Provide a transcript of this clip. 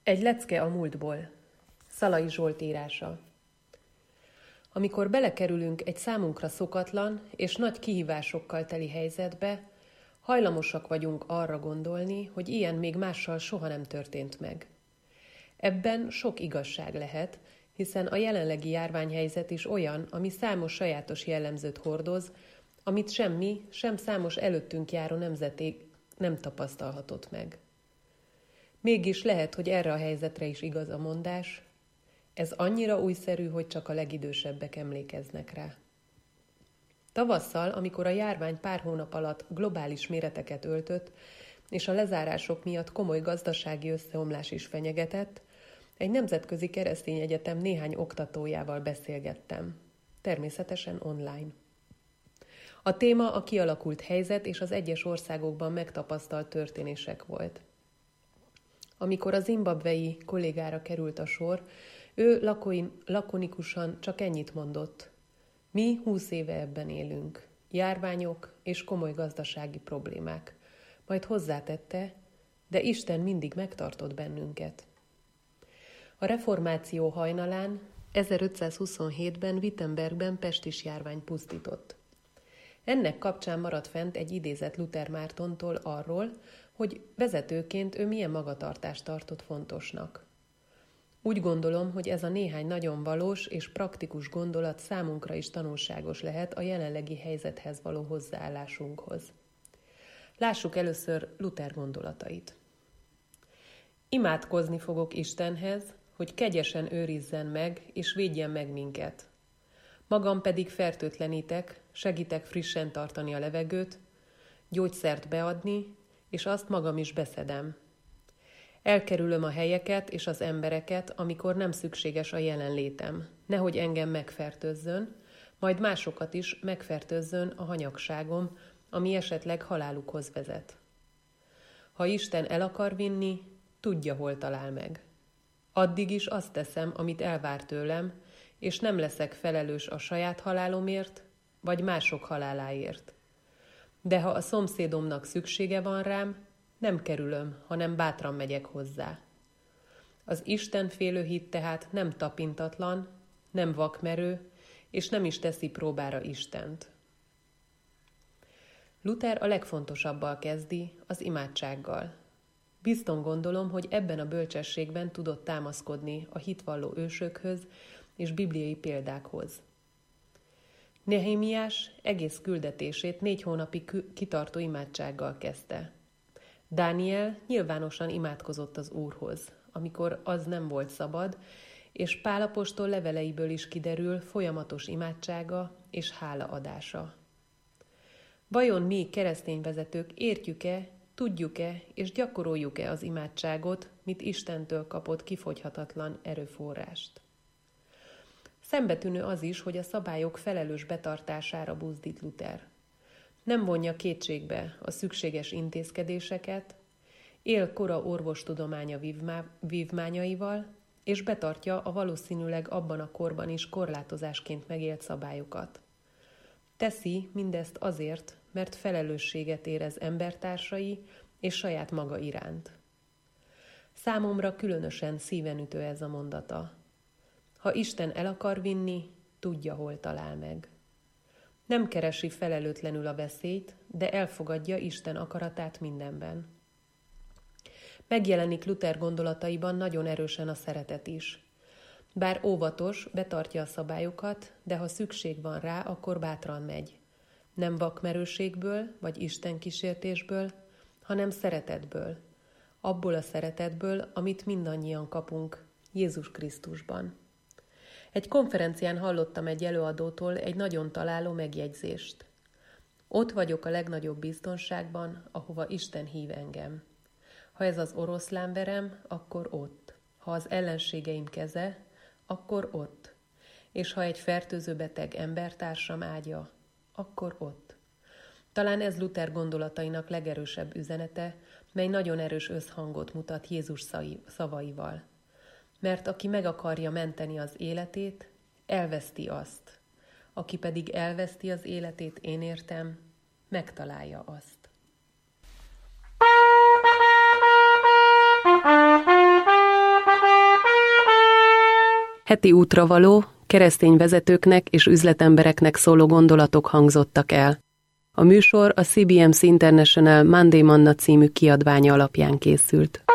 Egy lecke a múltból. Szalai Zsolt írása. Amikor belekerülünk egy számunkra szokatlan és nagy kihívásokkal teli helyzetbe, hajlamosak vagyunk arra gondolni, hogy ilyen még mással soha nem történt meg. Ebben sok igazság lehet, hiszen a jelenlegi járványhelyzet is olyan, ami számos sajátos jellemzőt hordoz, amit semmi, sem számos előttünk járó nemzeték nem tapasztalhatott meg. Mégis lehet, hogy erre a helyzetre is igaz a mondás, ez annyira újszerű, hogy csak a legidősebbek emlékeznek rá. Tavasszal, amikor a járvány pár hónap alatt globális méreteket öltött, és a lezárások miatt komoly gazdasági összeomlás is fenyegetett, egy nemzetközi keresztény egyetem néhány oktatójával beszélgettem. Természetesen online. A téma a kialakult helyzet és az egyes országokban megtapasztalt történések volt. Amikor a zimbabwei kollégára került a sor, ő lakonikusan csak ennyit mondott. Mi 20 éve ebben élünk. Járványok és komoly gazdasági problémák. Majd hozzátette, de Isten mindig megtartott bennünket. A reformáció hajnalán 1527-ben Wittenbergben pestis járvány pusztított. Ennek kapcsán maradt fent egy idézet Luther Mártontól arról, hogy vezetőként ő milyen magatartást tartott fontosnak. Úgy gondolom, hogy ez a néhány nagyon valós és praktikus gondolat számunkra is tanulságos lehet a jelenlegi helyzethez való hozzáállásunkhoz. Lássuk először Luther gondolatait. Imádkozni fogok Istenhez, hogy kegyesen őrizzen meg és védjen meg minket. Magam pedig fertőtlenítek, segítek frissen tartani a levegőt, gyógyszert beadni, és azt magam is beszedem. Elkerülöm a helyeket és az embereket, amikor nem szükséges a jelenlétem, nehogy engem megfertőzzön, majd másokat is megfertőzzön a hanyagságom, ami esetleg halálukhoz vezet. Ha Isten el akar vinni, tudja, hol talál meg. Addig is azt teszem, amit elvár tőlem, és nem leszek felelős a saját halálomért, vagy mások haláláért. De ha a szomszédomnak szüksége van rám, nem kerülöm, hanem bátran megyek hozzá. Az istenfélő hit tehát nem tapintatlan, nem vakmerő, és nem is teszi próbára Istent. Luther a legfontosabbal kezdi, az imádsággal. Bizton gondolom, hogy ebben a bölcsességben tudott támaszkodni a hitvalló ősökhöz és bibliai példákhoz. Nehémiás egész küldetését 4 hónapig kitartó imádsággal kezdte. Dániel nyilvánosan imádkozott az Úrhoz, amikor az nem volt szabad, és Pál apostol leveleiből is kiderül folyamatos imádsága és hálaadása. Vajon mi, keresztény vezetők, értjük-e, tudjuk-e és gyakoroljuk-e az imádságot, mint Istentől kapott kifogyhatatlan erőforrást? Szembetűnő az is, hogy a szabályok felelős betartására buzdít Luther. Nem vonja kétségbe a szükséges intézkedéseket, él kora orvostudománya vívmányaival, és betartja a valószínűleg abban a korban is korlátozásként megélt szabályokat. Teszi mindezt azért, mert felelősséget érez embertársai és saját maga iránt. Számomra különösen szívenütő ez a mondata. Ha Isten el akar vinni, tudja, hol talál meg. Nem keresi felelőtlenül a veszélyt, de elfogadja Isten akaratát mindenben. Megjelenik Luther gondolataiban nagyon erősen a szeretet is. Bár óvatos, betartja a szabályokat, de ha szükség van rá, akkor bátran megy. Nem vakmerőségből vagy Isten kísértésből, hanem szeretetből. Abból a szeretetből, amit mindannyian kapunk Jézus Krisztusban. Egy konferencián hallottam egy előadótól egy nagyon találó megjegyzést. Ott vagyok a legnagyobb biztonságban, ahova Isten hív engem. Ha ez az oroszlánverem, akkor ott. Ha az ellenségeim keze, akkor ott. És ha egy fertőző beteg embertársam ágya, akkor ott. Talán ez Luther gondolatainak legerősebb üzenete, mely nagyon erős összhangot mutat Jézus szavaival. Mert aki meg akarja menteni az életét, elveszti azt. Aki pedig elveszti az életét, én értem, megtalálja azt. Heti útravaló, keresztény vezetőknek és üzletembereknek szóló gondolatok hangzottak el. A műsor a CBMC International Monday Manna című kiadványa alapján készült.